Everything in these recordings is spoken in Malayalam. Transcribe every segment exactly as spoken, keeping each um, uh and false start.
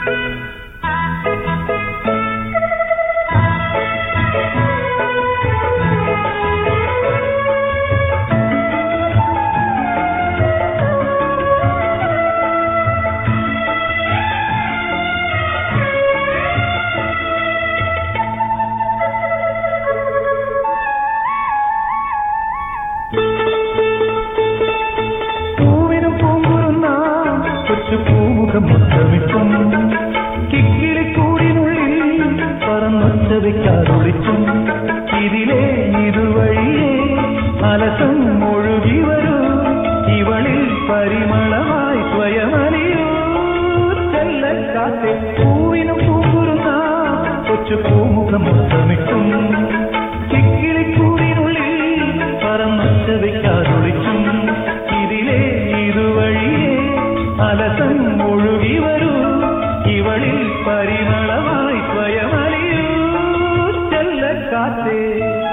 മുത്തമിട്ടും കിക്കിളിക്കൂടിനുള്ളിൽ പറന്നൊച്ചവയ്ക്കാതൊളിച്ചും ഇതിലേ ഇതുവഴിയേ അലസം ഒഴുകി വരൂ ഇവളിൽ പരിമളമായി സ്വയമലിയൂ ചെല്ലക്കാത്തെ പൂവിനും പൂക്കുറുന്ന കൊച്ചു പൂമുഖം മുത്തമിട്ടും കിക്കിളിക്കൂടിനുള്ളിൽ പറന്നൊച്ചവയ്ക്കാതൊളിച്ചും ഇതിലേ ഇതുവഴിയേ അലസം ഒഴുകി വരൂ ഇവളിൽ പരിമളമായി സ്വയമലിയൂ ചെല്ലക്കാത്തേ.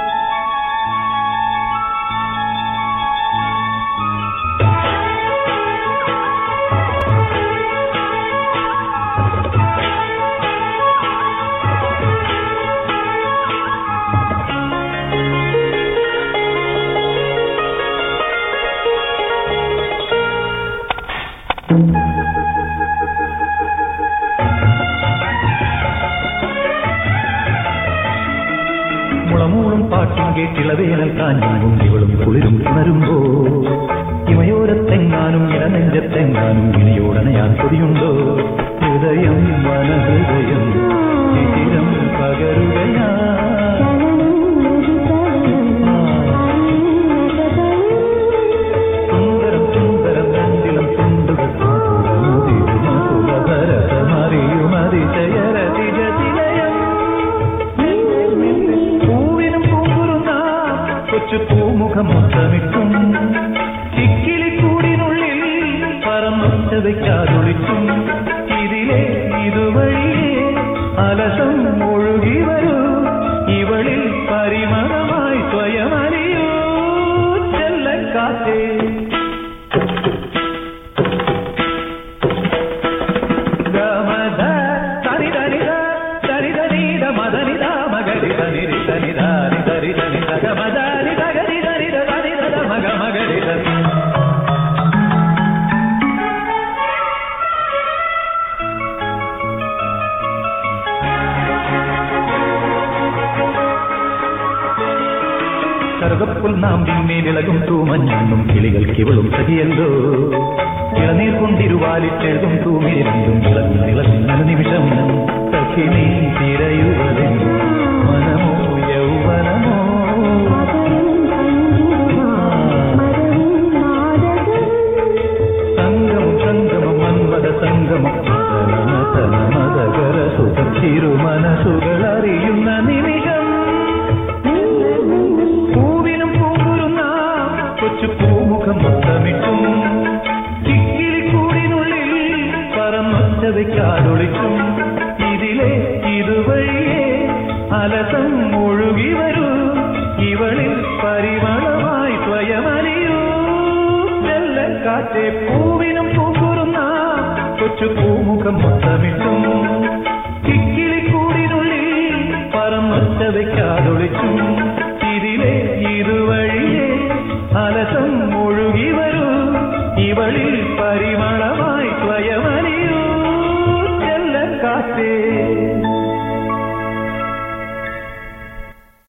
മുളമൂളും പാട്ടും കേട്ടിളവേനൽ കാഞ്ഞും കുണ്ടികളും കുളിരും ഉണരുമ്പോ ഇമയോരത്തെങ്ങാനും ഇടനെഞ്ചത്തെങ്ങാനും ഇനിയോടനയാൻ കൊതിയുണ്ടോ ഹൃദയം വനഹൃദയം ശിശിരം പകരുകയാ സുന്ദരം സുന്ദരം രണ്ടിലും തുണ്ടുകൾ ഭരതമറിയും അതിശയരതിജതിലയം കൊച്ചു പൂമുഖം മുത്തമിട്ടും കിക്കിളിക്കൂടിനുള്ളിൽ പറന്നൊച്ചവയ്ക്കാതൊളിച്ചും ഇതിലേ ഇതുവഴിയേ അലസം ഒഴുകി വരൂ ഇവളിൽ പരിമളമായി സ്വയമലിയൂ ചെല്ലക്കാത്തേ. ഗമധ തരിതരിത തരിതരീത മദനിത മകരിത നിരിത നിധാരി തരിത നിത ഗമധ കറുകപ്പുൽ നാമ്പിന്മേലിളകും തൂമഞ്ഞും കിളികൾക്കിവളും സഖിയല്ലോ ഇളനീർ കൊണ്ടിരുവാലിച്ചെഴുതും തൂമേരണ്ടും ഇളകും ഇളകുന്ന നിമിഷം സഖിനി തിരയുവതിൻ മനമോ യൗവനമോ സംഗമം സംഗമം മന്മത സംഗമം മതകര സുഖം ചിരു മനസ്സുകൾ അറിയുന്ന നിമിഷം കൊച്ചു പൂമുഖം മുത്തമിട്ടും കിക്കിളിക്കൂടിനുള്ളിൽ പറന്നൊച്ചവയ്ക്കാതൊളിച്ചും ഇതിലേ ഇതുവഴിയേ അലസം ഒഴുകി വരൂ ഇവളിൽ പരിമളമായി സ്വയമലിയൂ ചെല്ലക്കാറ്റെ പൂവിനും പൂക്കുറുന്ന കൊച്ചു പൂമുഖം മുത്തമിട്ടും കിക്കിളിക്കൂടിനുള്ളിൽ പറന്നൊച്ചവയ്ക്കാതൊളിച്ചും